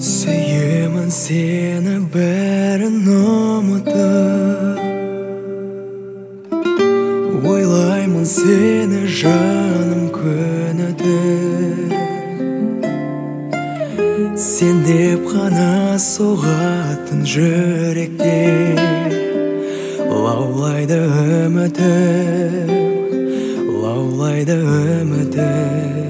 Сүйемін сені бәрін ұмытып, ойлаймын сені жаным күні-түн. Сен деп қана соғатын жүректе лаулайды үмітім, лаулайды үмітім.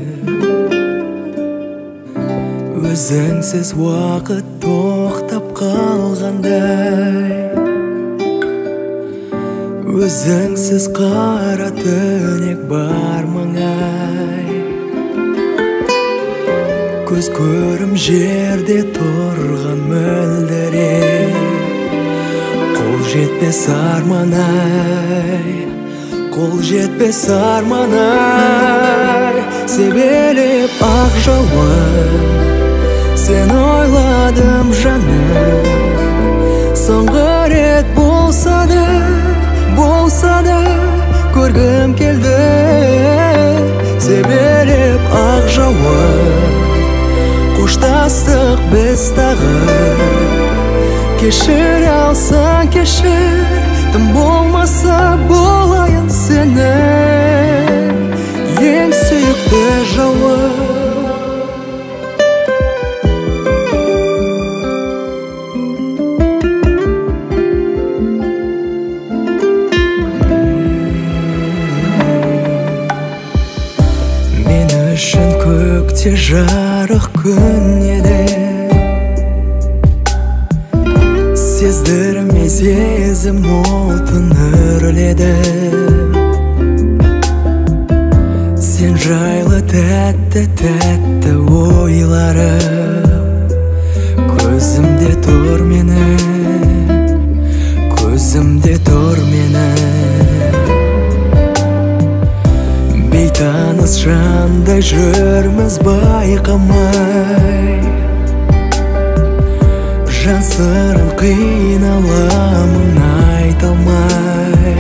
Өзіңсіз уақыт тоқтап қалғандай, өзіңсіз қара түнек бар маңай. Көз көрім жерде тұрған мөлдіреп, қол жетпес арман-ай, қол жетпес арман-ай. Себелеп ақ жауын сен ойладым жаным, соңғы рет болса да көргім келді. Себелеп ақ жауын қоштастық біз тағы, кешір алсаң кешір, тым болмаса болайын сенің ең сүйікті жауын. Мен үшін көкте жарық күн еді, сездірмей сезім отын үрледі. Сен жайлы тәтті ойларым көзімде тұр менің, көзімде тұр менің. Бейтаныс жандай жүрміз байқамай, жан сырын қиналамын айта алмай.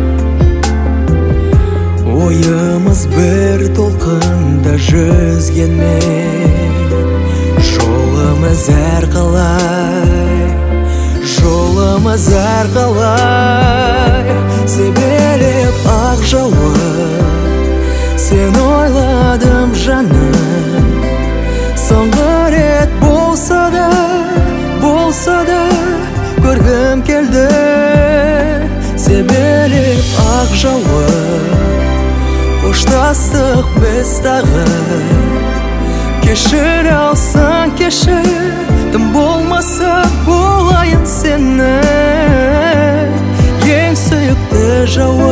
Ойымыз бір толқында жүзгенмен, жолымыз әрқалай, жолымыз әрқалай. Себелеп ақ жауын сен ойладым жаным, соңғы рет болса да көргім келді. Себелеп ақ жауын қоштастық біз тағы, кешір алсаң кешір, тым болмаса болайын сенің ең сүйікті жауын.